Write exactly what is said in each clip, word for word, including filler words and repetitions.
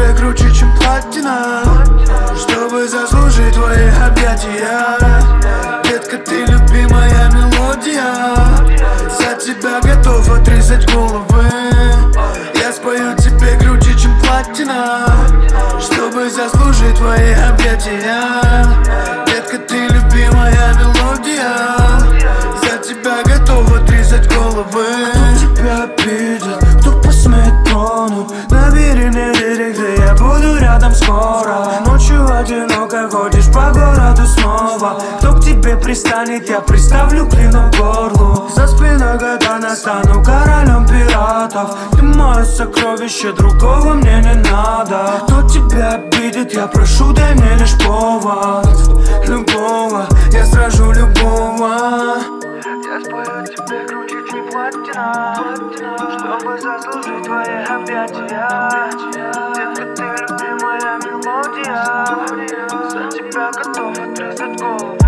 тебе круче, чем платина, чтобы заслужить твои объятия. Детка, ты любимая мелодия, за тебя готов отрезать головы. Я спою тебе круче, чем платина, чтобы заслужить твои объятия. Детка, ты любимая мелодия, за тебя готов отрезать головы. Кто тебя обидит, кто посмеет тронуть? Набери мне директ, где я буду рядом скоро. Ночью одиноко ходишь по городу снова. Кто к тебе пристанет, я приставлю клин к горлу. За спиной катана стану королем пиратов. Ты мое сокровище, другого мне не надо. Кто тебя обидит, я прошу, дай мне лишь повод. Любого, я сражу любого. Я спою тебе круче, чем платина, чтобы заслужить твои объятия. Детка, ты любимая мелодия, за тебя готов отрезать головы.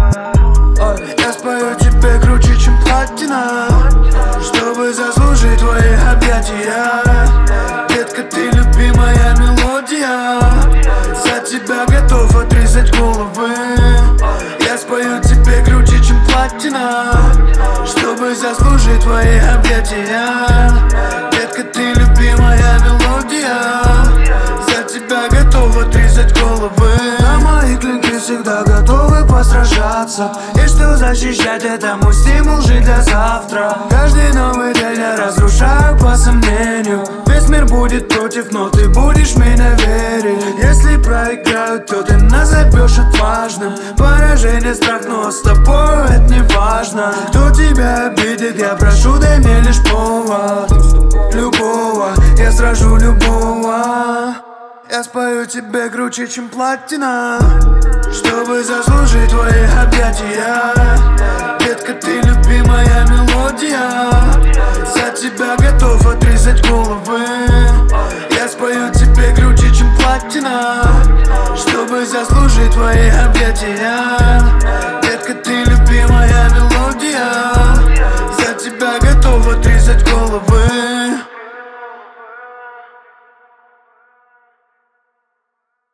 Я спою тебе круче, чем платина, чтобы заслужить твои объятия. Детка, ты любимая мелодия, за тебя готов отрезать головы. Я спою тебе круче, чем платина, чтобы заслужить твои объятия. Детка, ты любимая мелодия, за тебя готов отрезать головы. На мои клинки всегда готовы посражаться, и что защищать, это мой стимул жить для завтра. Каждый новый день я разрушаю по сомнению. Весь мир будет против, но ты будешь в меня верить. Если проиграю, то ты назовешь отважным. Поражение страх, но с тобой это не важно. Кто тебя обидит, я прошу, дай мне лишь повод. Любого, я сражу любого. Я спою тебе круче, чем платина, чтобы заслужить твои объятия. Детка, ты любимая мелодия, за тебя готов отрезать головы. Я спою тебе круче, чем платина, чтобы заслужить твои объятия.